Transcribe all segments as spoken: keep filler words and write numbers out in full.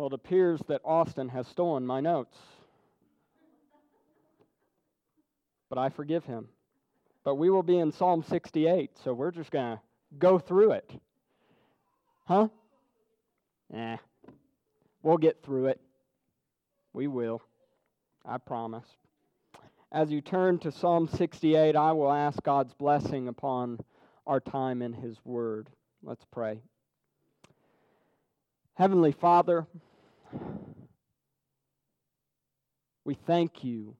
Well, it appears that Austin has stolen my notes. But I forgive him. But we will be in Psalm sixty-eight, so we're just going to go through it. Huh? Eh. We'll get through it. We will. I promise. As you turn to Psalm sixty-eight, I will ask God's blessing upon our time in His Word. Let's pray. Heavenly Father, we thank you.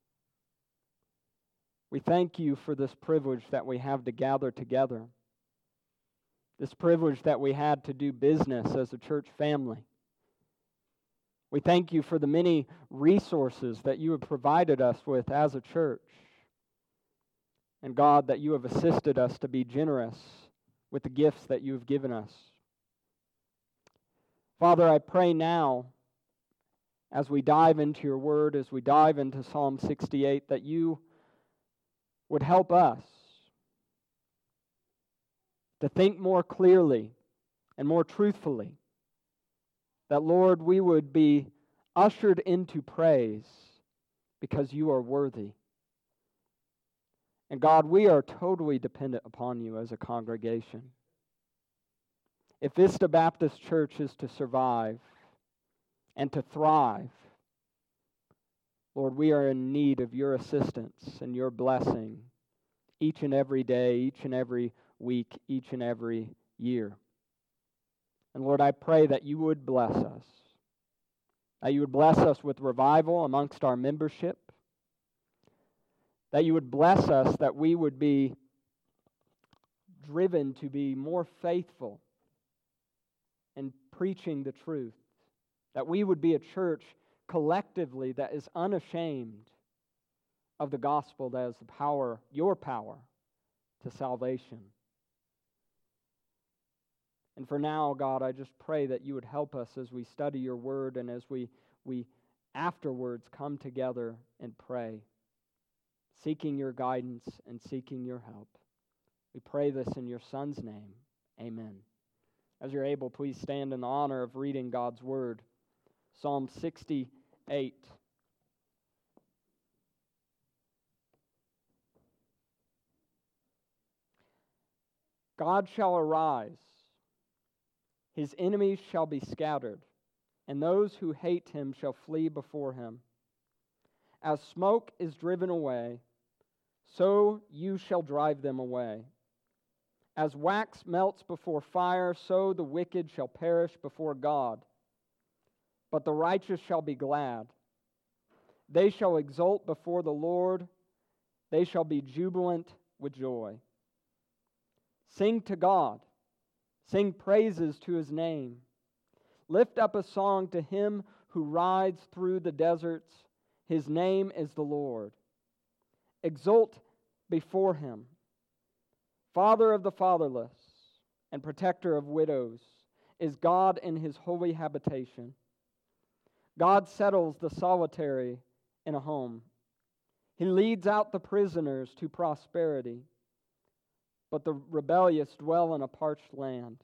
We thank you for this privilege that we have to gather together. This privilege that we had to do business as a church family. We thank you for the many resources that you have provided us with as a church. And God, that you have assisted us to be generous with the gifts that you have given us. Father, I pray now, as we dive into your word, as we dive into Psalm sixty-eight, that you would help us to think more clearly and more truthfully. That, Lord, we would be ushered into praise because you are worthy. And God, we are totally dependent upon you as a congregation. If Vista Baptist Church is to survive and to thrive, Lord, we are in need of your assistance and your blessing each and every day, each and every week, each and every year. And Lord, I pray that you would bless us, that you would bless us with revival amongst our membership, that you would bless us, that we would be driven to be more faithful in preaching the truth, that we would be a church collectively that is unashamed of the gospel, that is the power, your power, to salvation. And for now, God, I just pray that you would help us as we study your word and as we, we afterwards come together and pray, seeking your guidance and seeking your help. We pray this in your Son's name. Amen. As you're able, please stand in the honor of reading God's word. Psalm sixty-eight. God shall arise. His enemies shall be scattered, and those who hate him shall flee before him. As smoke is driven away, so you shall drive them away. As wax melts before fire, so the wicked shall perish before God. But the righteous shall be glad. They shall exult before the Lord. They shall be jubilant with joy. Sing to God. Sing praises to his name. Lift up a song to him who rides through the deserts. His name is the Lord. Exult before him. Father of the fatherless and protector of widows is God in his holy habitation. God settles the solitary in a home. He leads out the prisoners to prosperity, but the rebellious dwell in a parched land.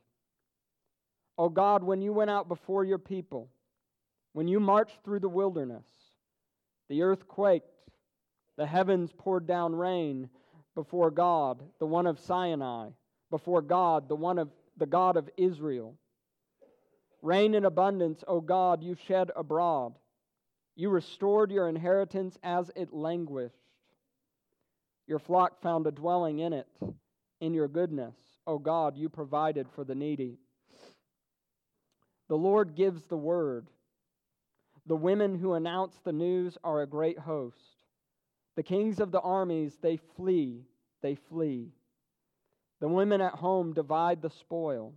O God, when you went out before your people, when you marched through the wilderness, the earth quaked, the heavens poured down rain before God, the one of Sinai, before God, the one of the God of Israel. Rain in abundance, O God, you shed abroad. You restored your inheritance as it languished. Your flock found a dwelling in it. In your goodness, O God, you provided for the needy. The Lord gives the word. The women who announce the news are a great host. The kings of the armies, they flee, they flee. The women at home divide the spoil.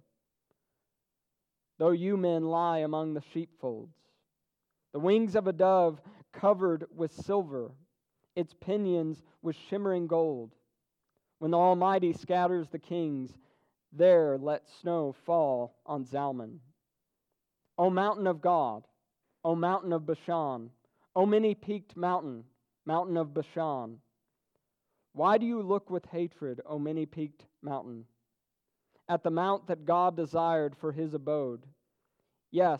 Though you men lie among the sheepfolds. The wings of a dove covered with silver, its pinions with shimmering gold. When the Almighty scatters the kings, there let snow fall on Zalman. O mountain of God, O mountain of Bashan, O many-peaked mountain, mountain of Bashan. Why do you look with hatred, O many-peaked mountain, at the mount that God desired for his abode? Yes,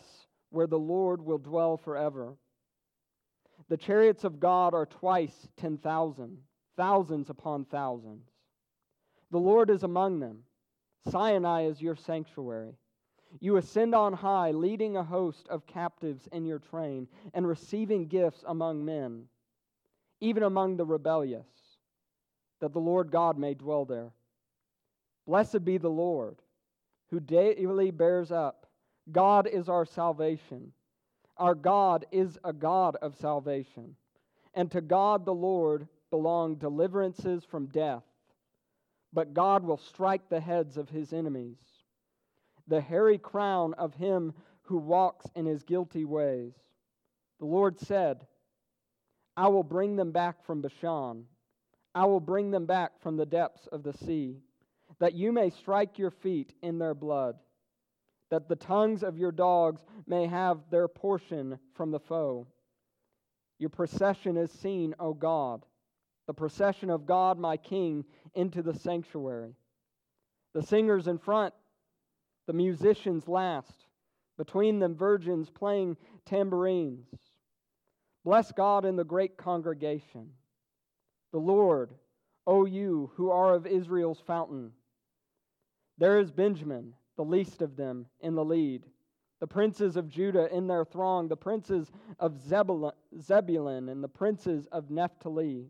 where the Lord will dwell forever. The chariots of God are twice ten thousand, thousands upon thousands. The Lord is among them. Sinai is your sanctuary. You ascend on high, leading a host of captives in your train, and receiving gifts among men, even among the rebellious, that the Lord God may dwell there. Blessed be the Lord, who daily bears up. God is our salvation. Our God is a God of salvation. And to God the Lord belong deliverances from death. But God will strike the heads of his enemies, the hairy crown of him who walks in his guilty ways. The Lord said, I will bring them back from Bashan. I will bring them back from the depths of the sea, that you may strike your feet in their blood, that the tongues of your dogs may have their portion from the foe. Your procession is seen, O God, the procession of God my King into the sanctuary. The singers in front, the musicians last, between them virgins playing tambourines. Bless God in the great congregation. The Lord, O you who are of Israel's fountain. There is Benjamin, the least of them, in the lead. The princes of Judah in their throng, the princes of Zebulun, Zebulun and the princes of Naphtali.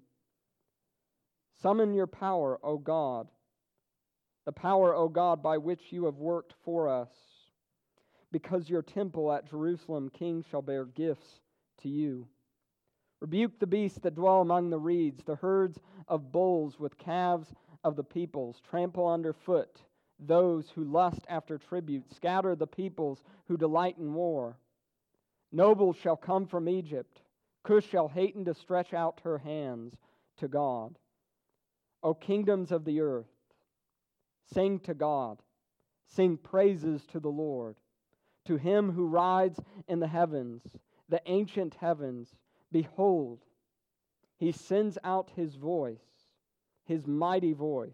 Summon your power, O God, the power, O God, by which you have worked for us. Because your temple at Jerusalem, kings shall bear gifts to you. Rebuke the beasts that dwell among the reeds, the herds of bulls with calves of the peoples. Trample underfoot those who lust after tribute. Scatter the peoples who delight in war. Nobles shall come from Egypt. Cush shall hasten to stretch out her hands to God. O kingdoms of the earth, sing to God. Sing praises to the Lord. To him who rides in the heavens, the ancient heavens, behold, he sends out his voice, his mighty voice.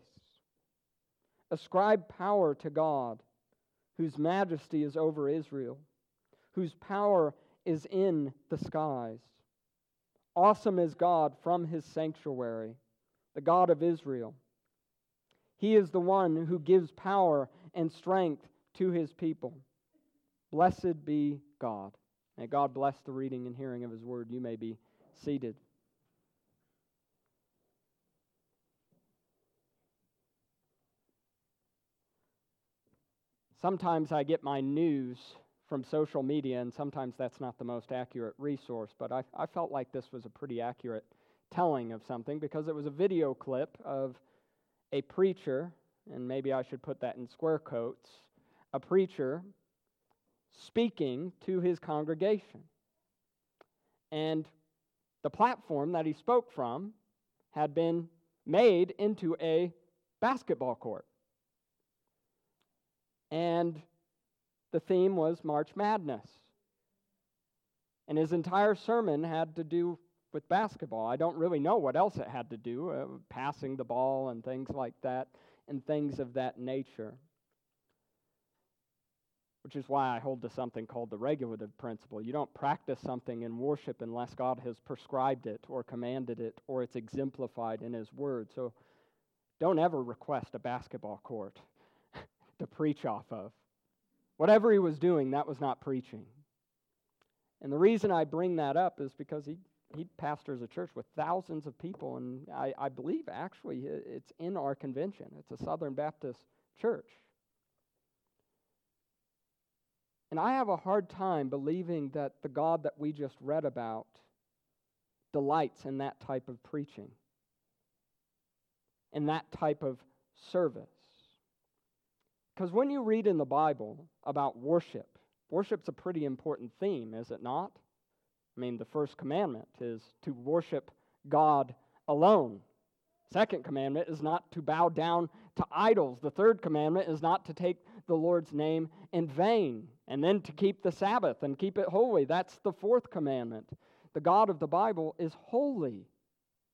Ascribe power to God, whose majesty is over Israel, whose power is in the skies. Awesome is God from his sanctuary, the God of Israel. He is the one who gives power and strength to his people. Blessed be God. May God bless the reading and hearing of his word. You may be seated. Sometimes I get my news from social media, and sometimes that's not the most accurate resource, but I, I felt like this was a pretty accurate telling of something because it was a video clip of a preacher, and maybe I should put that in square quotes, a preacher speaking to his congregation. And the platform that he spoke from had been made into a basketball court. And the theme was March Madness. And his entire sermon had to do with basketball. I don't really know what else it had to do, uh, passing the ball and things like that, and things of that nature. Which is why I hold to something called the regulative principle. You don't practice something in worship unless God has prescribed it or commanded it or it's exemplified in his word. So don't ever request a basketball court to preach off of. Whatever he was doing, that was not preaching. And the reason I bring that up is because he, he pastors a church with thousands of people, and I, I believe actually it's in our convention. It's a Southern Baptist church. And I have a hard time believing that the God that we just read about delights in that type of preaching, in that type of service. Because when you read in the Bible about worship, worship's a pretty important theme, is it not? I mean, the first commandment is to worship God alone. Second commandment is not to bow down to idols. The third commandment is not to take the Lord's name in vain. And then to keep the Sabbath and keep it holy. That's the fourth commandment. The God of the Bible is holy.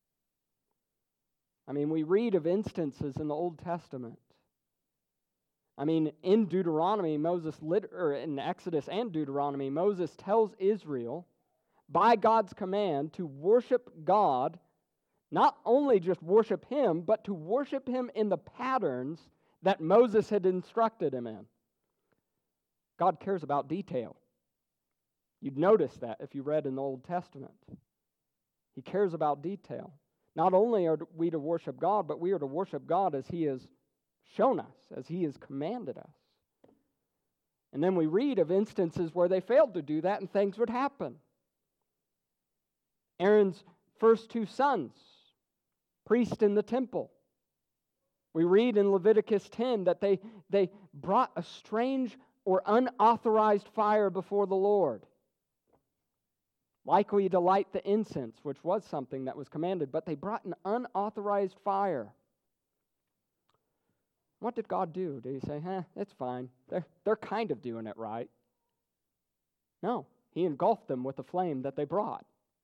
I mean, we read of instances in the Old Testament I mean, in Deuteronomy, Moses, lit- or in Exodus and Deuteronomy, Moses tells Israel, by God's command, to worship God, not only just worship Him, but to worship Him in the patterns that Moses had instructed him in. God cares about detail. You'd notice that if you read in the Old Testament. He cares about detail. Not only are we to worship God, but we are to worship God as He has shown us, as He has commanded us. And then we read of instances where they failed to do that and things would happen. Aaron's first two sons, priest in the temple. We read in Leviticus ten that they, they brought a strange or unauthorized fire before the Lord. Likely to light the incense, which was something that was commanded, but they brought an unauthorized fire. What did God do? Did He say, eh, it's fine. They're, they're kind of doing it right? No. He engulfed them with the flame that they brought.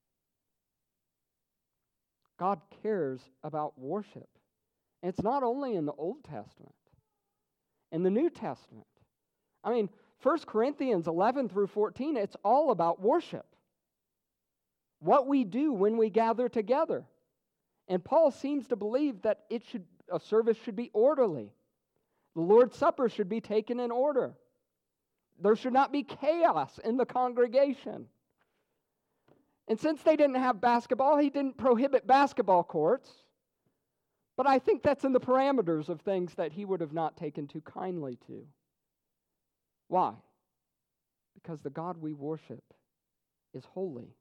God cares about worship. And it's not only in the Old Testament. In the New Testament. I mean, First Corinthians eleven through fourteen, it's all about worship. What we do when we gather together. And Paul seems to believe that it should a service should be orderly. The Lord's Supper should be taken in order. There should not be chaos in the congregation. And since they didn't have basketball, he didn't prohibit basketball courts. But I think that's in the parameters of things that he would have not taken too kindly to. Why? Because the God we worship is holy.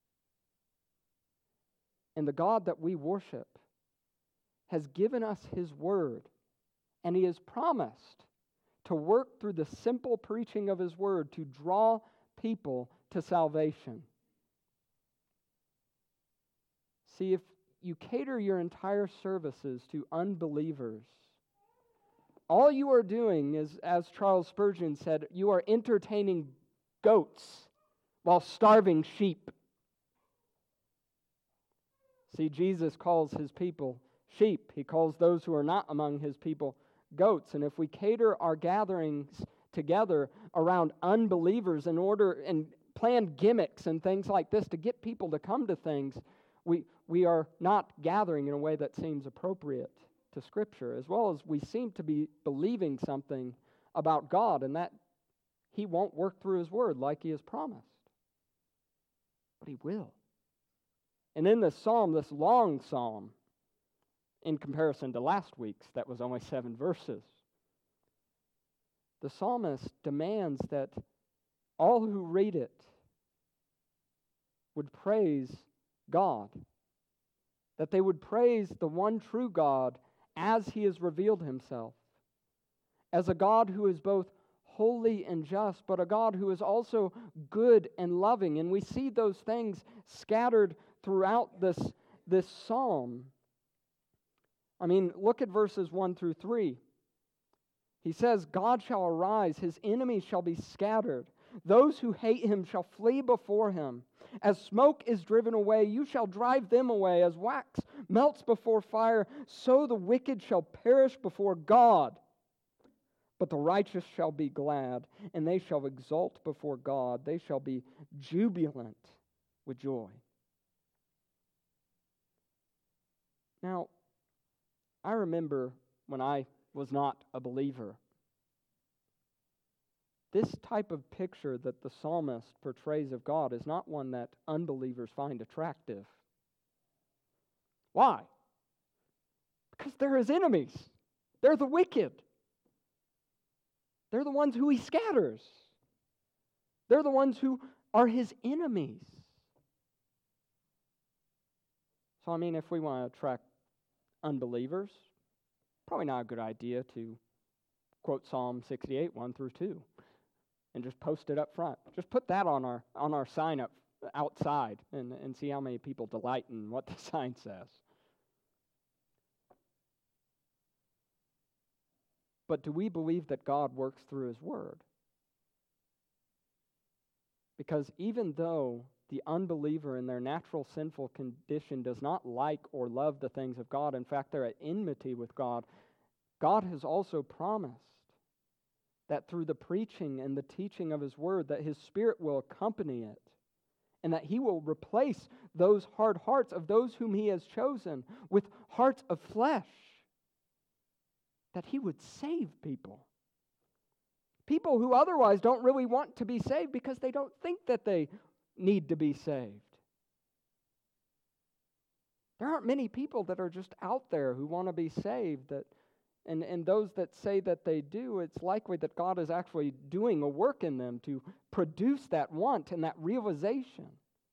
And the God that we worship has given us His word, and He has promised to work through the simple preaching of His word to draw people to salvation. See, if you cater your entire services to unbelievers, all you are doing is, as Charles Spurgeon said, you are entertaining goats while starving sheep. See, Jesus calls His people sheep. He calls those who are not among His people goats. And if we cater our gatherings together around unbelievers in order and plan gimmicks and things like this to get people to come to things, we, we are not gathering in a way that seems appropriate to Scripture, as well as we seem to be believing something about God and that He won't work through His word like He has promised. But He will. And in this psalm, this long psalm, in comparison to last week's, that was only seven verses, the psalmist demands that all who read it would praise God, that they would praise the one true God as He has revealed Himself, as a God who is both holy and just, but a God who is also good and loving. And we see those things scattered throughout this, this psalm. I mean, look at verses one through three. He says, God shall arise, His enemies shall be scattered. Those who hate Him shall flee before Him. As smoke is driven away, you shall drive them away. As wax melts before fire, so the wicked shall perish before God. But the righteous shall be glad, and they shall exult before God. They shall be jubilant with joy. Now, I remember when I was not a believer, this type of picture that the psalmist portrays of God is not one that unbelievers find attractive. Why? Because they're His enemies. They're the wicked. They're the ones who He scatters. They're the ones who are His enemies. So, I mean, if we want to attract unbelievers, probably not a good idea to quote Psalm sixty-eight, one through two, and just post it up front. Just put that on our on our sign up outside and, and see how many people delight in what the sign says. But do we believe that God works through His word? Because even though the unbeliever in their natural sinful condition does not like or love the things of God, in fact, they're at enmity with God, God has also promised that through the preaching and the teaching of His Word, that His Spirit will accompany it, and that He will replace those hard hearts of those whom He has chosen with hearts of flesh, that He would save people. People who otherwise don't really want to be saved because they don't think that they need to be saved. There aren't many people that are just out there who want to be saved, that And, and those that say that they do, it's likely that God is actually doing a work in them to produce that want and that realization.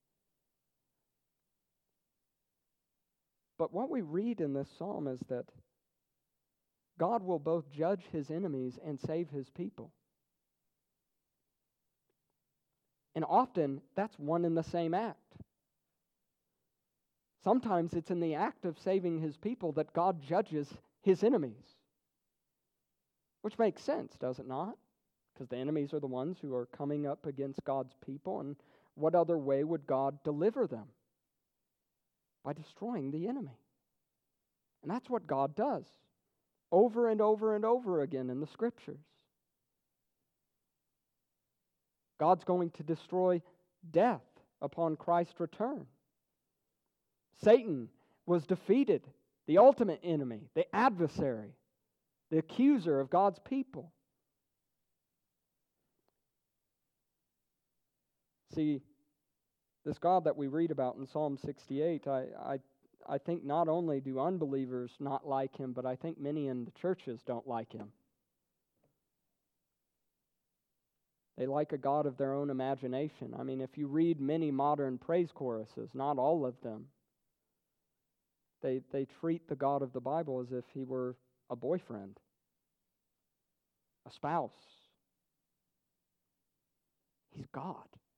But what we read in this psalm is that God will both judge His enemies and save His people. And often, that's one and the same act. Sometimes it's in the act of saving His people that God judges His enemies. Which makes sense, does it not? Because the enemies are the ones who are coming up against God's people, and what other way would God deliver them? By destroying the enemy. And that's what God does, over and over and over again in the Scriptures. God's going to destroy death upon Christ's return. Satan was defeated, the ultimate enemy, the adversary, the accuser of God's people. See, this God that we read about in Psalm sixty-eight, I, I, I think not only do unbelievers not like Him, but I think many in the churches don't like Him. They like a God of their own imagination. I mean, if you read many modern praise choruses, not all of them, they, they treat the God of the Bible as if He were a boyfriend, a spouse. He's God.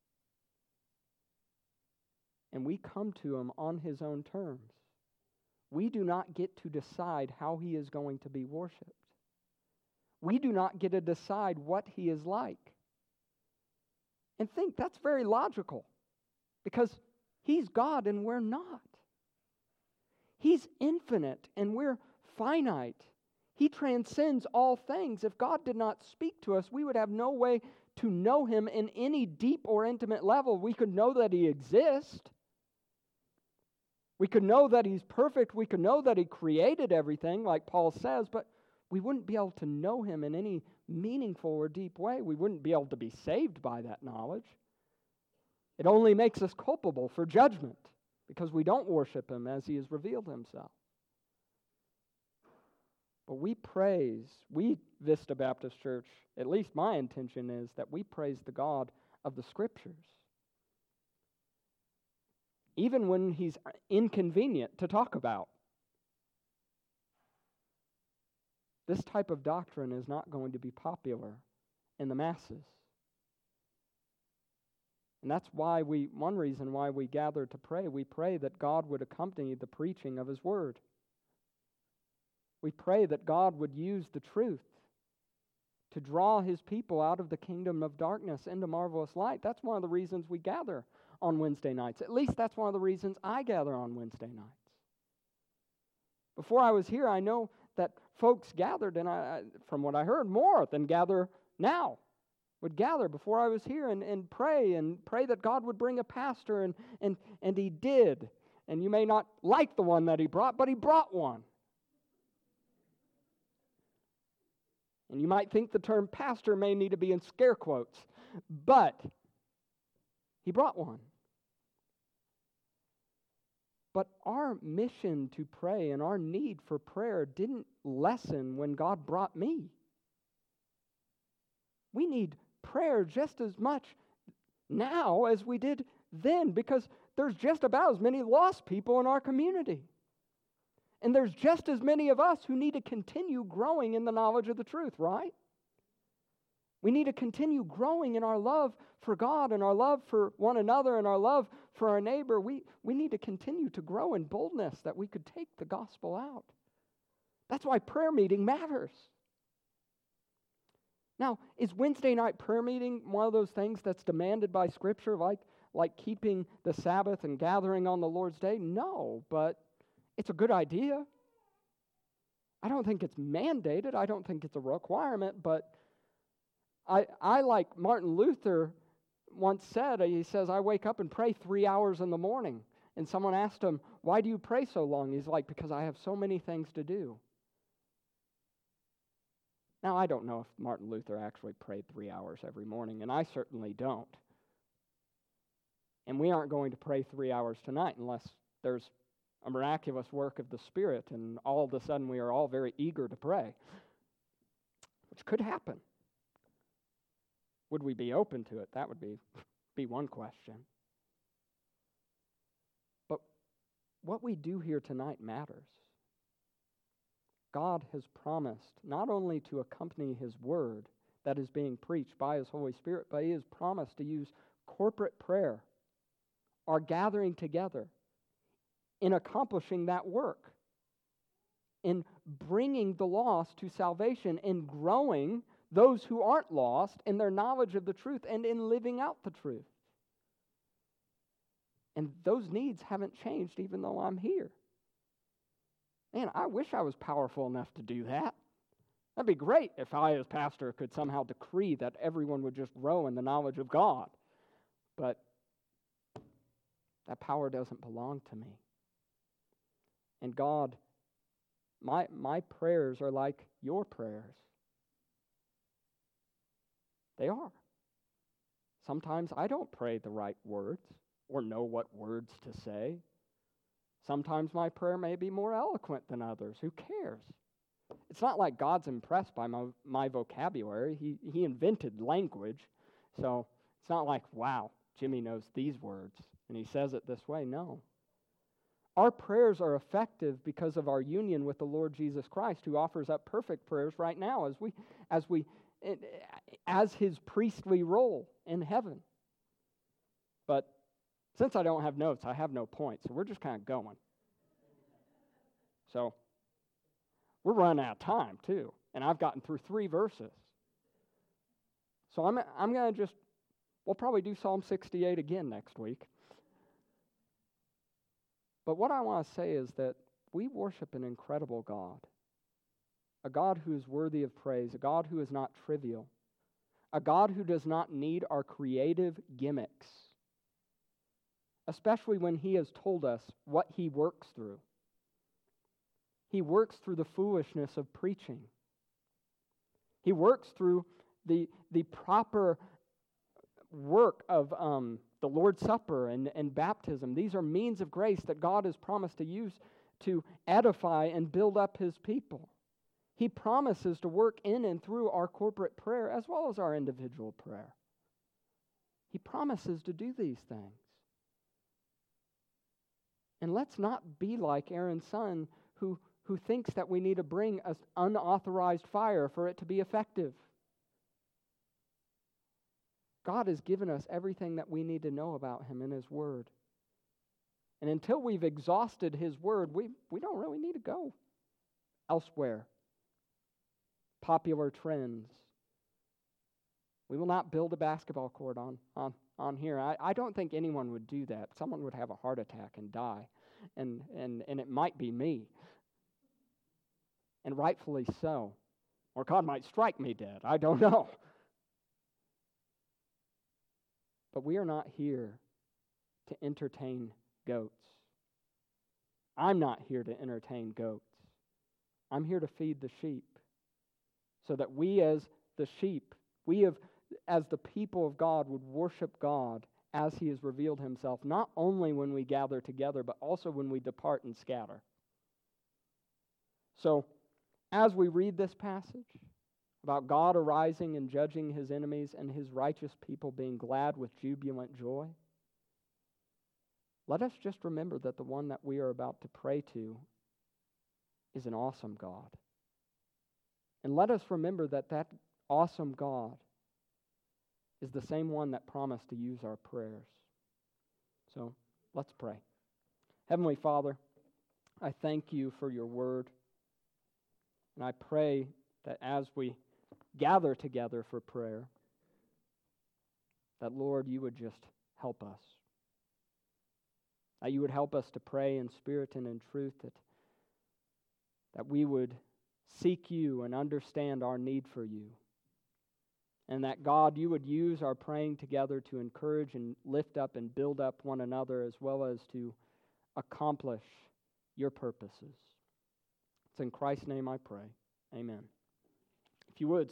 And we come to Him on His own terms. We do not get to decide how He is going to be worshipped. We do not get to decide what He is like. And think, that's very logical, because He's God and we're not. He's infinite and we're finite. He transcends all things. If God did not speak to us, we would have no way to know Him in any deep or intimate level. We could know that He exists. We could know that He's perfect. We could know that He created everything, like Paul says, but we wouldn't be able to know Him in any meaningful or deep way. We wouldn't be able to be saved by that knowledge. It only makes us culpable for judgment because we don't worship Him as He has revealed Himself. But we praise, we, Vista Baptist Church, at least my intention is that we praise the God of the Scriptures. Even when He's inconvenient to talk about. This type of doctrine is not going to be popular in the masses. And that's why we, one reason why we gather to pray, we pray that God would accompany the preaching of His Word. We pray that God would use the truth to draw His people out of the kingdom of darkness into marvelous light. That's one of the reasons we gather on Wednesday nights. At least that's one of the reasons I gather on Wednesday nights. Before I was here, I know that folks gathered, and I, from what I heard, more than gather now. Would gather before I was here and, and pray and pray that God would bring a pastor, and, and, and He did. And you may not like the one that He brought, but He brought one. And you might think the term pastor may need to be in scare quotes, but He brought one. But our mission to pray and our need for prayer didn't lessen when God brought me. We need prayer just as much now as we did then, because there's just about as many lost people in our community. And there's just as many of us who need to continue growing in the knowledge of the truth, right? We need to continue growing in our love for God and our love for one another and our love for our neighbor. We, we need to continue to grow in boldness that we could take the gospel out. That's why prayer meeting matters. Now, is Wednesday night prayer meeting one of those things that's demanded by Scripture, like, like keeping the Sabbath and gathering on the Lord's Day? No, but it's a good idea. I don't think it's mandated. I don't think it's a requirement, but I, I like Martin Luther once said, he says, I wake up and pray three hours in the morning. And someone asked him, why do you pray so long? He's like, because I have so many things to do. Now, I don't know if Martin Luther actually prayed three hours every morning, and I certainly don't. And we aren't going to pray three hours tonight unless there's a miraculous work of the Spirit, and all of a sudden we are all very eager to pray, which could happen. Would we be open to it? That would be, be one question. But what we do here tonight matters. God has promised not only to accompany His word that is being preached by His Holy Spirit, but He has promised to use corporate prayer, our gathering together, in accomplishing that work, in bringing the lost to salvation, in growing those who aren't lost in their knowledge of the truth, and in living out the truth. And those needs haven't changed even though I'm here. Man, I wish I was powerful enough to do that. That'd be great if I, as pastor, could somehow decree that everyone would just grow in the knowledge of God. But that power doesn't belong to me. And God, my, my prayers are like your prayers. They are. Sometimes I don't pray the right words or know what words to say. Sometimes my prayer may be more eloquent than others. Who cares? It's not like God's impressed by my, my vocabulary. He, he invented language. So it's not like, wow, Jimmy knows these words and he says it this way. No. Our prayers are effective because of our union with the Lord Jesus Christ, who offers up perfect prayers right now as we, as we, as His priestly role in heaven. But since I don't have notes, I have no points, so we're just kind of going. So we're running out of time too, and I've gotten through three verses. So I'm I'm going to just, we'll probably do Psalm sixty-eight again next week. But what I want to say is that we worship an incredible God, a God who is worthy of praise, a God who is not trivial, a God who does not need our creative gimmicks, especially when He has told us what He works through. He works through the foolishness of preaching. He works through the, the proper work of um, the Lord's Supper and, and baptism. These are means of grace that God has promised to use to edify and build up His people. He promises to work in and through our corporate prayer as well as our individual prayer. He promises to do these things. And let's not be like Aaron's son who, who thinks that we need to bring an unauthorized fire for it to be effective. God has given us everything that we need to know about Him in His Word. And until we've exhausted His Word, we, we don't really need to go elsewhere. Popular trends. We will not build a basketball court on, on, on here. I, I don't think anyone would do that. Someone would have a heart attack and die. And, and, and it might be me. And rightfully so. Or God might strike me dead. I don't know. But we are not here to entertain goats. I'm not here to entertain goats. I'm here to feed the sheep. So that we as the sheep, we have, as the people of God, would worship God as He has revealed Himself, not only when we gather together, but also when we depart and scatter. So, as we read this passage about God arising and judging His enemies and His righteous people being glad with jubilant joy, let us just remember that the one that we are about to pray to is an awesome God. And let us remember that that awesome God is the same one that promised to use our prayers. So, let's pray. Heavenly Father, I thank You for Your word. And I pray that as we gather together for prayer, that, Lord, You would just help us. That You would help us to pray in spirit and in truth, that, that we would seek You and understand our need for You. and that, God, you would use our praying together to encourage and lift up and build up one another, as well as to accomplish your purposes. It's in Christ's name I pray. Amen. If you would,